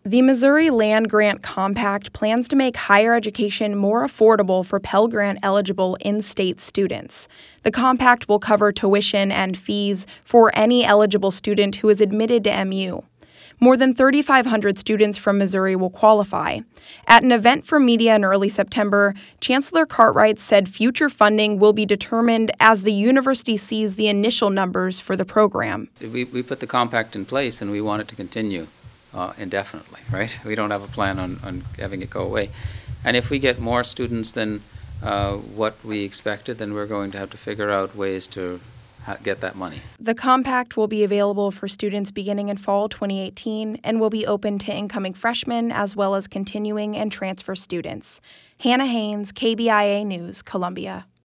The Missouri Land Grant Compact plans to make higher education more affordable for Pell Grant-eligible in-state students. The compact will cover tuition and fees for any eligible student who is admitted to MU. More than 3,500 students from Missouri will qualify. At an event for media in early September, Chancellor Cartwright said future funding will be determined as the university sees the initial numbers for the program. We put the compact in place and we want it to continue indefinitely, right? We don't have a plan on having it go away. And if we get more students than what we expected, then we're going to have to figure out ways to get that money. The compact will be available for students beginning in fall 2018 and will be open to incoming freshmen as well as continuing and transfer students. Hannah Haynes, KBIA News, Columbia.